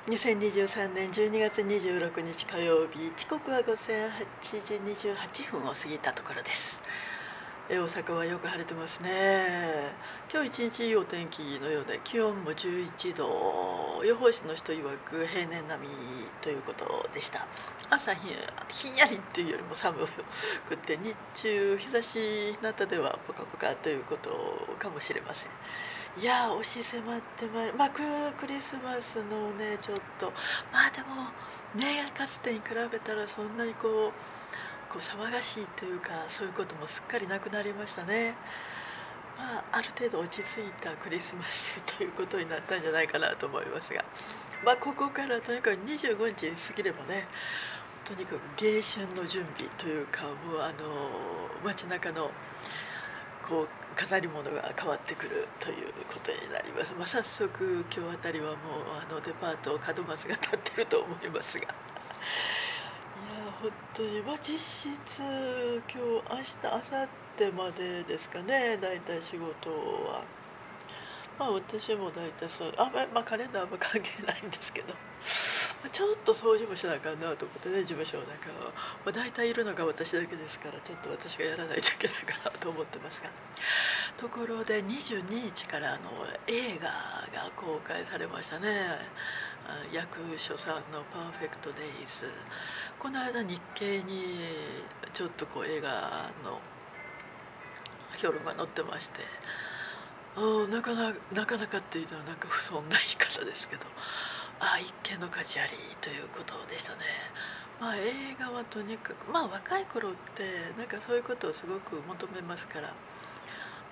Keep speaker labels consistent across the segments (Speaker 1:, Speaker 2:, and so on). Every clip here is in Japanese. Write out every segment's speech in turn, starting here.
Speaker 1: 2023年12月26日火曜日、時刻は午前8時28分を過ぎたところです。大阪はよく晴れてますね。今日一日いいお天気のようで、気温も11度、予報士の人曰く平年並みということでした。朝ひんやりっていうよりも寒くて、日中日差し日向ではポカポカということかもしれません。いや押し迫ってクリスマスのね、ちょっとでもね、かつてに比べたらそんなにこう騒がしいというか、そういうこともすっかりなくなりましたね。ある程度落ち着いたクリスマスということになったんじゃないかなと思いますが、ここからとにかく25日過ぎればね、とにかく迎春の準備というか、もう街中のこう飾り物が変わってくるということになります。早速今日あたりはもうデパート門松が立ってると思いますが、いや本当に実質今日明日明後日までですかね、だいたい仕事は。私もだいたいそうカレンダーは関係ないんですけど、ちょっと掃除もしなあかんなと思ってね、事務所の中は。だいたいいるのが私だけですから、ちょっと私がやらないといけないかなと思ってますが、ところで22日から映画が公開されましたね。役所さんの「パーフェクト・デイズ」。この間日経にちょっと映画の評論が載ってまして、なかなかっていうのはなんか不遜な言い方ですけど、一見の価値ありということでしたね。映画はとにかく若い頃ってなんかそういうことをすごく求めますから、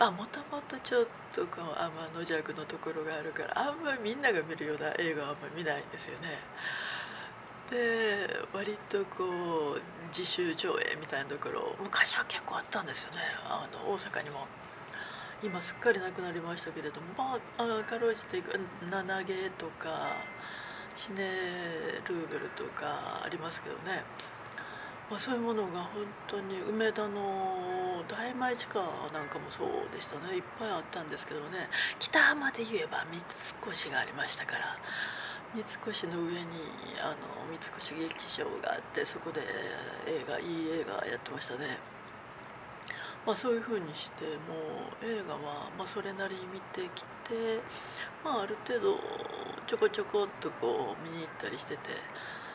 Speaker 1: もともとちょっと天の弱のところがあるから、あんまりみんなが見るような映画はあんまり見ないんですよね。で割と自主上映みたいなところ昔は結構あったんですよね。大阪にも。今すっかりなくなりましたけれども、かろうじて7ゲーとかシネルーベルとかありますけどね。そういうものが本当に梅田の大前地下なんかもそうでしたね。いっぱいあったんですけどね、北浜で言えば三越がありましたから、三越の上に三越劇場があって、そこでいい映画やってましたね。そういうふうにしてもう映画はそれなりに見てきて、ある程度ちょこちょこっと見に行ったりしてて、で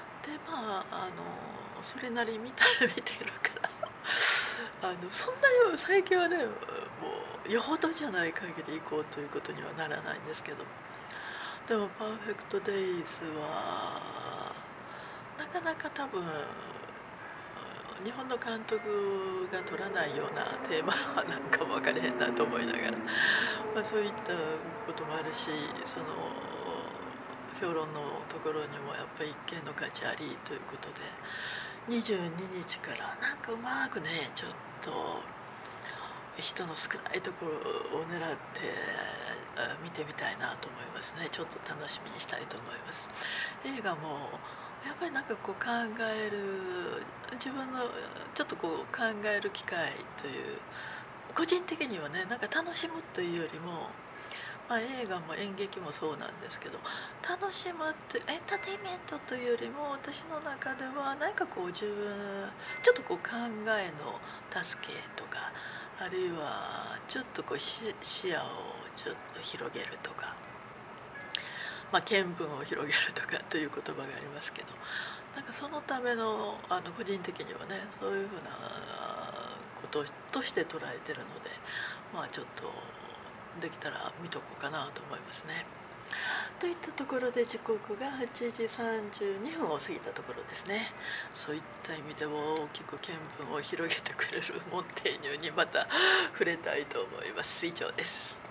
Speaker 1: それなりに見てるからそんなに最近はね、もうよほどじゃない限り行こうということにはならないんですけど、でも「パーフェクト・デイズ」はなかなか多分日本の監督が取らないようなテーマなんかも分かれへんなと思いながら、そういったこともあるし、その評論のところにもやっぱり一見の価値ありということで、22日からなんかうまくね、ちょっと人の少ないところを狙って見てみたいなと思いますね。ちょっと楽しみにしたいと思います。映画もやっぱりなんか考える、自分のちょっと考える機会という、個人的にはね、なんか楽しむというよりも、映画も演劇もそうなんですけど、楽しむってエンターテインメントというよりも、私の中では何か自分ちょっと考えの助けとか、あるいはちょっと視野をちょっと広げるとか、見聞を広げるとかという言葉がありますけど、なんかそのための個人的にはね、そういうふうなこととして捉えてるので、ちょっとできたら見とこうかなと思いますね。といったところで、時刻が8時32分を過ぎたところですね。そういった意味でも大きく見聞を広げてくれるモンテーニュにまた触れたいと思います。以上です。